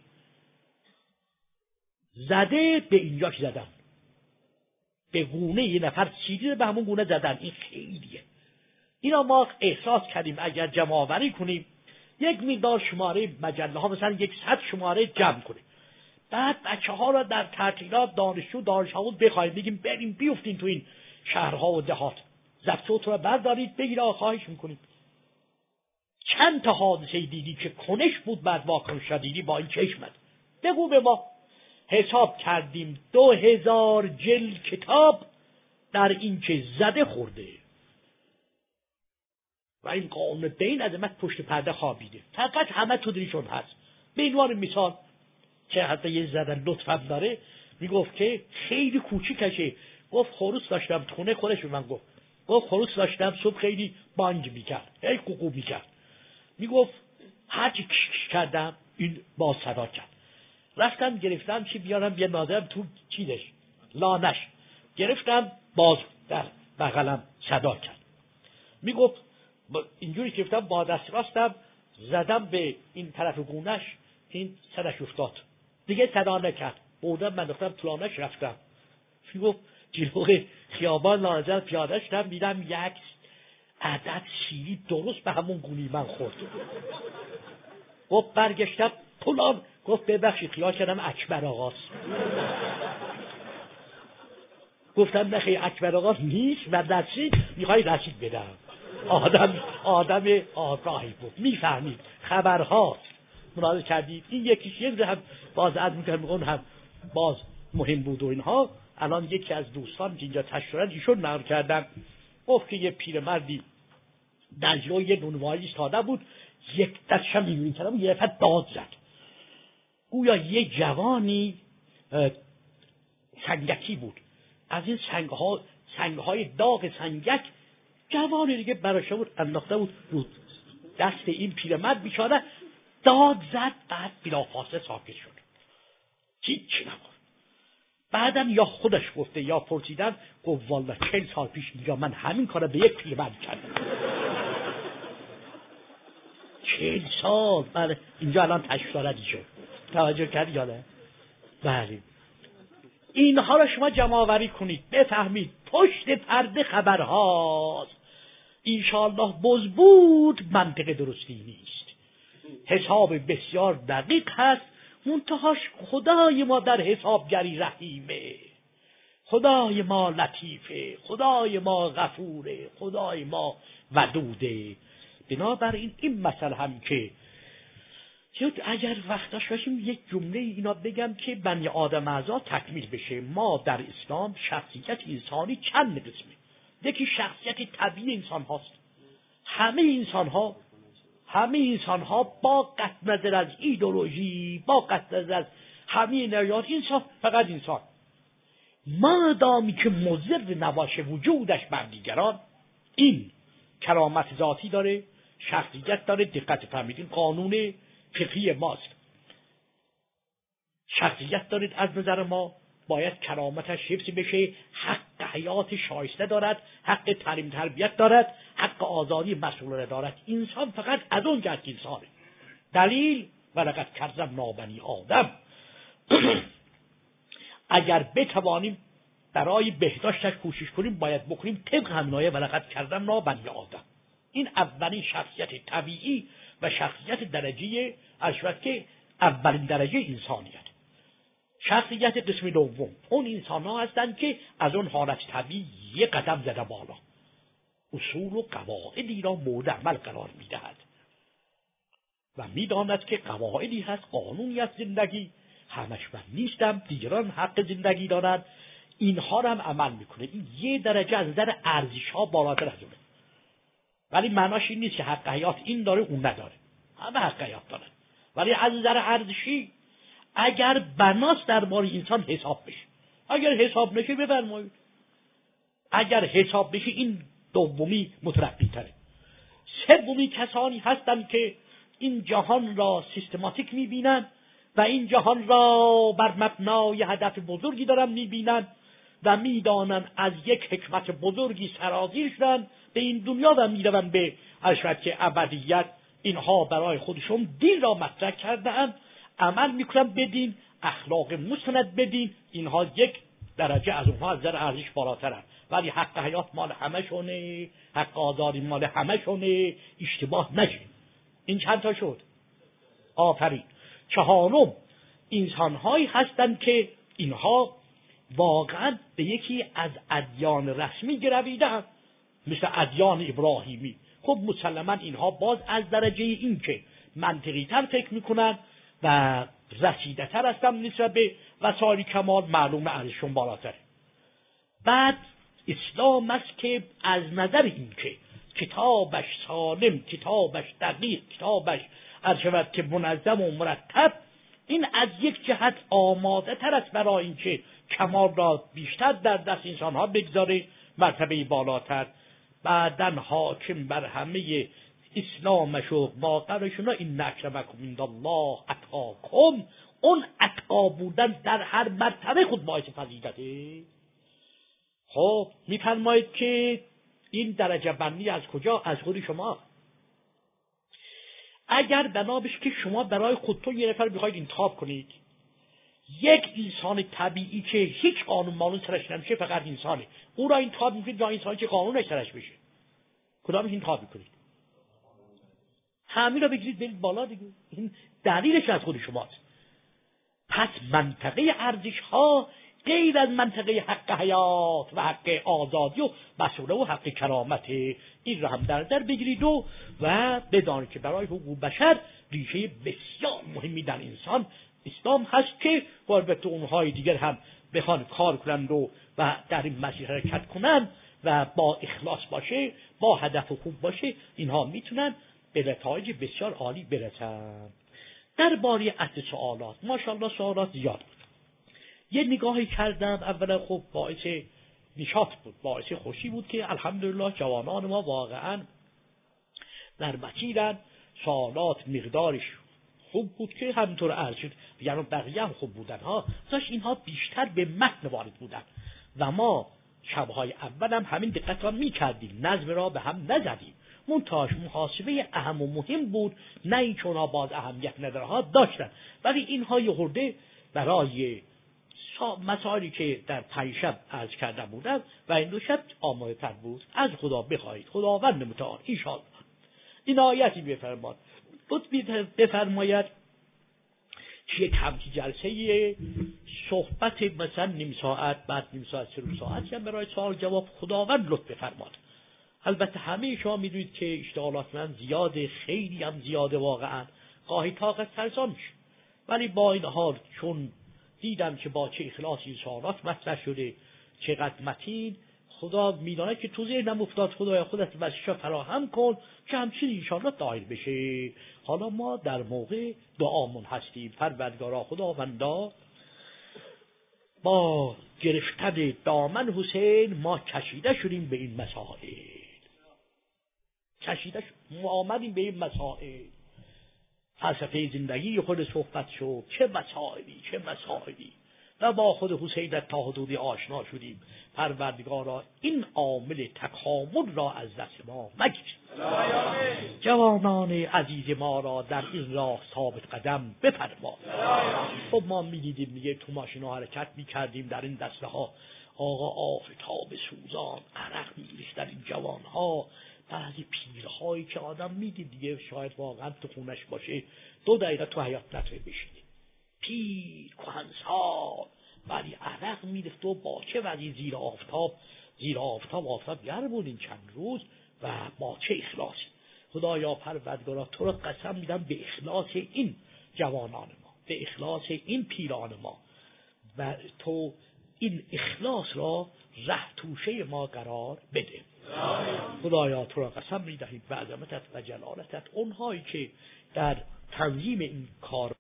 زده به اینجاش زدن، به گونه یه نفر چیزی به همون گونه زدن. این خیلیه. اینا ما احساس کردیم اگر جمع آوری کنیم، یک مقدار شماره مجله ها مثلا 100 شماره جمع کنیم، بعد بچه ها را در تعطیلات دانشجو دانش آموز بخواهیم بگیم بریم بیفتین تو این شهرها و دهات، ضبط صوت را بردارید بگید خواهش میکنیم چند تا حادثه دیدی که کنش بود بعد واکنش دیدی با این چشمت، بگو به ما. حساب کردیم 2000 جلد کتاب در این که زده خورده و این قانون به این عظمت پشت پرده خوابیده، فقط همه تو دریشون هست. به عنوان مثال که حتی یه زدن لطفم داره، میگفت که خیلی کوچیکشه، گفت خروس داشتم خونه، خودش به من گفت خروس داشتم صبح خیلی بانگ میکرد، خیلی قوقو میکرد، میگفت هرچی کش کردم این باز صدا کرد. رفتم گرفتم چی بیارم یه نادرم تو چیزش لانش گرفتم، باز در بغلم صدا کرد. میگفت اینجوری که گفتم با دست راستم زدم به این طرف گونش، این سرش افتاد، دیگه صدا نکرد. بودم من رفتم تو لانش رفتم. میگفت جلوی خیابان لانزل پیاده شدم، دیدم یک عدد شیری درست به همون گونی من خورد. گفت برگشتم پولان، گفت ببخشید خیال کردم اکبر آقاست. گفتم نخی اکبر آقا نیست و رسید میخوای رسید بدم. آدم آگاهی بود، میفهمید خبرهاست. ملاحظه کردید این یکیش یک هم باز از میکنم هم باز مهم بود و اینها. الان یکی از دوستان که اینجا تشریف ایشون نقل کردن، گفت که یه پیرمردی در جلوی یه نونوایی ایستاده بود، یک دستشم می‌بینید کردم یه دفعه داد زد، گویا یه جوانی سنگکی بود، از این سنگهای داغ سنگک جوانی دیگه براشه بود انداخته بود رو دست این پیرمرد، بیچاره داد زد، بعد بلافاصله ساکت شد، هیچی نگفت. بعدم یا خودش گفته یا پرسیدن، گفت والا 40 سال پیش اینجا من همین کارو به یک پیرمرد کردم. 40 سال بله، اینجا الان تشویردی شد، توجه کردی یا نه؟ بله. اینها را شما جمع آوری کنید، بفهمید پشت پرده خبرهاست. انشاءالله بزبود منطق درستی نیست، حساب بسیار دقیق هست، منتهاش خدای ما در حسابگری رحیمه، خدای ما لطیفه، خدای ما غفوره، خدای ما ودوده. بنابراین این مسئله هم که اگر وقتش باشیم یک جمله اینا بگم که بنی آدم اعضا تکمیل بشه. ما در اسلام شخصیت انسانی چند قسمه. یکی شخصیت طبیعی انسان هاست. همه انسان ها با قطع نظر از ایدئولوژی، با قطع نظر از همه نژاد، انسان فقط انسان، مادامی که مضر نباشه وجودش بر دیگران، این کرامت ذاتی داره، شخصیت داره. دقت فرمایید، این قانون فقهی ماست. شخصیت دارید از نظر ما، باید کرامتش حفظ بشه، حق حیات شایسته دارد، حق تعلیم تربیت دارد، حق آزادی مسئولانه دارد. انسان فقط از اون جهت انسانه. دلیل ولقد کرمنا بنی آدم. اگر بتوانیم برای بهداشتش کوشش کنیم، باید بکنیم طبق همین آیه ولقد کرمنا بنی آدم. این اولین شخصیت طبیعی و شخصیت درجه اشرف که اولین درجه انسانیت. شخصیت قسم دوم اون انسان ها هستند که از اون حالت طبیعی یه قدم زده بالا، اصول و قواعدی را مورد عمل قرار میدهد و میداند که قواعدی هست، قانونی است زندگی، همش من نیستم، دیگران حق زندگی دارند، اینها را هم عمل میکنه. این یه درجه از نظر ارزش ها بالاتر از اونه. ولی معناش این نیست که حق حیات این داره اون نداره، همه حق حیات دارن. ولی از نظر ارزشی اگر بناست درباره انسان حساب بشه، اگر حساب نشه بفرمایید، اگر حساب بشه این دومی مترقی تره. سومی کسانی هستند که این جهان را سیستماتیک میبینن و این جهان را بر مبنای هدف بزرگی دارن میبینن و میدانن از یک حکمت بزرگی سرازیر شدن به این دنیا و میرون به اشرف ابدیت. اینها برای خودشون دین را مطرح کرده‌اند، عمل میکنن بدین، اخلاق مستند بدین. اینها یک درجه از اونها از نظر ارزش بالاترن. ولی حق حیات مال همشونه، حق آزادی مال همشونه، اشتباه نشین. این چند تا شد؟ آفرین. چهارم انسان‌هایی هستند که اینها واقعا به یکی از ادیان رسمی گرویده‌اند، مثل ادیان ابراهیمی. خب مسلما اینها باز از درجه این که منطقی تر فکر میکنن و رسیده تر هستن نسبت به وسایل کمال، معلوم ارزششون بالاتره. بعد اسلام است که از نظر این که کتابش سالم، کتابش دقیق، کتابش ارشود که منظم و مرتب، این از یک جهت آماده تر است برای این که کمال را بیشتر در دست انسانها بگذاره، مرتبه بالاتر. بعدن حاکم بر همه اسلامش و واقعشون این اکرمکم عند الله اتقاکم. اون اتقا بودن در هر مرتبه خود باعث فضیلته. خب میفرمایید که این درجه بندی از کجا؟ از خود شما. اگر بنابش که شما برای خودتون یه نفر بخواید انتخاب کنید، یک انسان طبیعی که هیچ قانون مالون سرش نمیشه، فقط انسانه، او را انتخاب میکنید یا انسانی که قانونش سرش بشه؟ کدامش انتخاب میکنید؟ همین را بگیرید برید بالا دیگه. این دلیلش از خود شماست. پس منطقه ارزش ها غیر از منطقه حق حیات و حق آزادی و مسئله و حق کرامت، این را هم در نظر بگیرید و بدانید که برای حقوق بشر ریشه بسیار مهمی در انسان اسلام هست که البته اونهای دیگر هم بخوان کار کنند و در این مسیر حرکت کنند و با اخلاص باشه، با هدف خوب باشه، اینها میتونن به نتایج بسیار عالی برسن. درباره اصل سوالات، ماشاءالله سوالات زیاد بود. یه نگاهی کردم، اولا خب باعث نشاط بود، باعث خوشی بود که الحمدلله جوانان ما واقعا در مسیرن. سوالات مقدارش خوب بود که همینطور عرض شد، یعنی بقیه هم خوب بودن ها، داشت اینها بیشتر به متن وارد بودن و ما شبهای اول هم همین دقت را میکردیم، نظم را به هم نزدیم. منتهاش محاسبه اهم و مهم بود، نه این چونا باز اهمیت نداره ها داشتن، ولی اینها یه خورده برای مسائلی که در 5 شب عرض کرده بودن و این 2 شب آماده تر بود. از خدا بخواهید، خداوند متعال انشاءالله این آیتی بفرماد، بفرماید که یک همچی جلسه صحبت مثلا نیم ساعت، بعد نیم ساعت 3 ساعت هم برای سوال جواب خداوند لطف بفرماد. البته همه شما میدونید که اشتغالات من زیاده، خیلی هم زیاده، واقعا گاهی طاقت فرسان میشه، ولی با این حال چون دیدم که با چه اخلاصی سوالات مطرح شده، چقدر متین، خدا میدانه که تو ذهنم افتاد خدایا خودت واسه فراهم کن که همچنین انشاءالله دایر بشه. حالا ما در موقع دعامون هستیم. پروردگارا خداوندا، با گرفتن دامن حسین ما کشیده شدیم به این مسائل، کشیده شدیم، ما آمدیم به این مسائل. فلسفه زندگی خود صحبت شد، چه مسائلی و با خود حسین تا حدودی آشنا شدیم. پروردگارا این عامل تکامل را از دست ما مگیر. جوانان عزیز ما را در این راه ثابت قدم بفرما. خب ما می‌دیدیم دیگه تو ماشینا حرکت می‌کردیم، در این دسته ها آقا آفتاب سوزان عرق می‌ریخت در این جوان‌ها. بعضی پیرهایی که آدم می‌دید دیگه شاید واقعا تو خونش باشه 2 دقیقه تو حیاط نتونه بشینه، پیر کهنسال ولی عرق می‌ریخت و با چه وضعی زیر آفتاب گرم بود این چند روز و با چه اخلاصی. خدایا پروردگارا تو رو قسم میدم به اخلاص این جوانان ما، به اخلاص این پیران ما و تو این اخلاص را ره توشه ما قرار بده. خدایا تو را قسم میدهیم به عظمتت و جلالتت اونهایی که در تنظیم این کار